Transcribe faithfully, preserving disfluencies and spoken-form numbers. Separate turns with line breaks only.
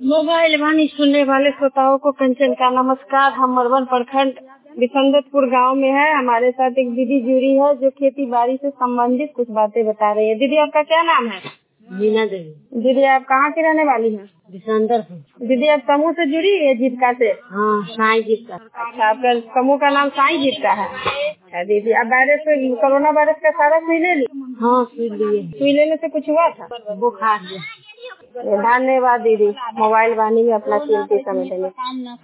Mobile वाणी सुनने वाले श्रोताओं को कंचन का नमस्कार। हम मरवन प्रखंड बिसंदतपुर गांव में है। हमारे साथ एक दीदी जुड़ी है जो खेती बाड़ी से संबंधित कुछ बातें बता रही है। दीदी आपका क्या नाम है?
मीना देवी।
दीदी आप कहाँ की रहने वाली हैं?
बिसंदरपुर।
दीदी आप समूह से जुड़ी है जीविका से?
हाँ, साई जीविका।
अच्छा, आपका समूह का नाम साई जीविका है। अच्छा दीदी, आप वायरस से कोरोना वायरस का सारा सुई ले ली?
हाँ, सुई लिए।
सुई लेने से कुछ हुआ था?
बुखार।
धन्यवाद दीदी, मोबाइल वाणी में अपना कीमती समय देने।